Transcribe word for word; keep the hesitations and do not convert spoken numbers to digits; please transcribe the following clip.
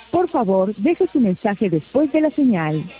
Por favor, deje su mensaje después de la señal.